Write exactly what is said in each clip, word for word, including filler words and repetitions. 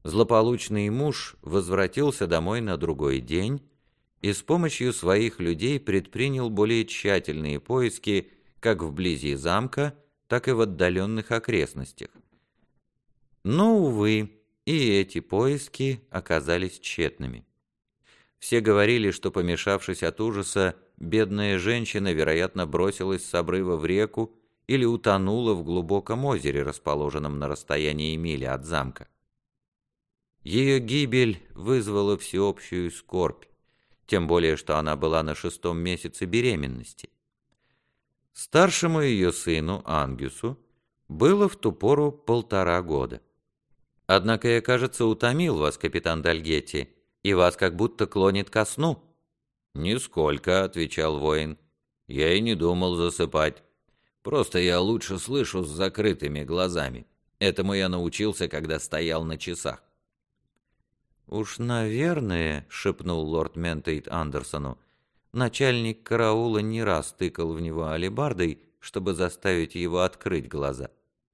Злополучный муж возвратился домой на другой день и с помощью своих людей предпринял более тщательные поиски как вблизи замка, так и в отдаленных окрестностях. Но, увы, и эти поиски оказались тщетными. Все говорили, что, помешавшись от ужаса, бедная женщина, вероятно, бросилась с обрыва в реку или утонула в глубоком озере, расположенном на расстоянии мили от замка. Ее гибель вызвала всеобщую скорбь, тем более, что она была на шестом месяце беременности. Старшему ее сыну, Ангюсу, было в ту пору полтора года. Однако я, кажется, утомил вас, капитан Дальгетти, и вас как будто клонит ко сну. «Нисколько», — отвечал воин. «Я и не думал засыпать. Просто я лучше слышу с закрытыми глазами. Этому я научился, когда стоял на часах». «Уж, наверное, — шепнул лорд Ментейт Андерсону, — начальник караула не раз тыкал в него алебардой, чтобы заставить его открыть глаза».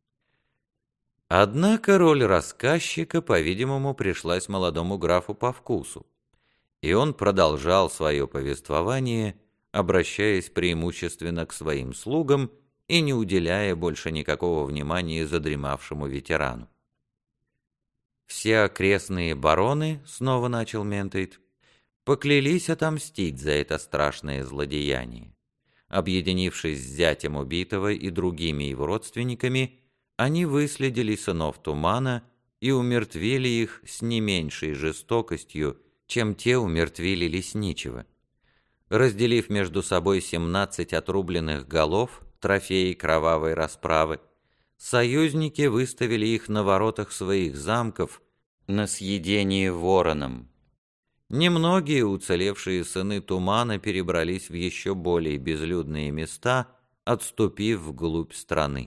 Однако роль рассказчика, по-видимому, пришлась молодому графу по вкусу, и он продолжал свое повествование, обращаясь преимущественно к своим слугам и не уделяя больше никакого внимания задремавшему ветерану. «Все окрестные бароны, — снова начал Ментейт, — поклялись отомстить за это страшное злодеяние. Объединившись с зятем убитого и другими его родственниками, они выследили сынов Тумана и умертвили их с не меньшей жестокостью, чем те умертвили лесничего. Разделив между собой семнадцать отрубленных голов, трофеи кровавой расправы, союзники выставили их на воротах своих замков на съедение вороном. Немногие уцелевшие сыны Тумана перебрались в еще более безлюдные места, отступив вглубь страны.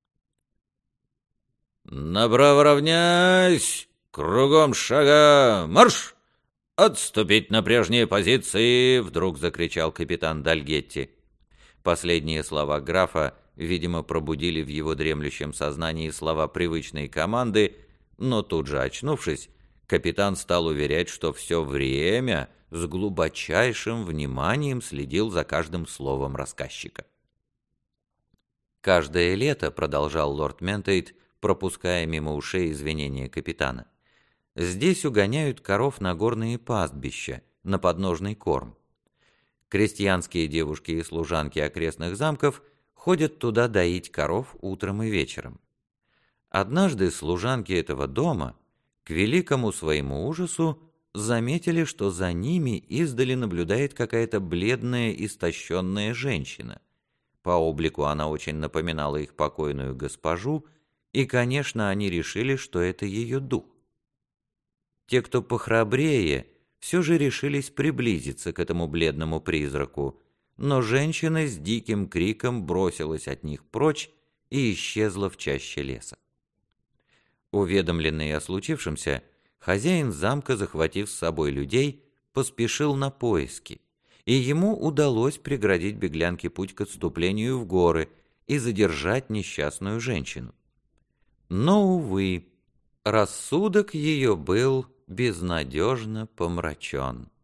«Направо равняйсь! Кругом шага! Марш! Отступить на прежние позиции!» — вдруг закричал капитан Дальгетти. Последние слова графа, видимо, пробудили в его дремлющем сознании слова привычной команды, но тут же очнувшись, капитан стал уверять, что все время с глубочайшим вниманием следил за каждым словом рассказчика. «Каждое лето, — продолжал лорд Ментейт, пропуская мимо ушей извинения капитана, — здесь угоняют коров на горные пастбища, на подножный корм. Крестьянские девушки и служанки окрестных замков ходят туда доить коров утром и вечером. Однажды служанки этого дома, к великому своему ужасу, заметили, что за ними издали наблюдает какая-то бледная, истощенная женщина. По облику она очень напоминала их покойную госпожу, и, конечно, они решили, что это ее дух. Те, кто похрабрее, все же решились приблизиться к этому бледному призраку, но женщина с диким криком бросилась от них прочь и исчезла в чаще леса. Уведомленный о случившемся, хозяин замка, захватив с собой людей, поспешил на поиски, и ему удалось преградить беглянке путь к отступлению в горы и задержать несчастную женщину. Но, увы, рассудок ее был безнадежно помрачен.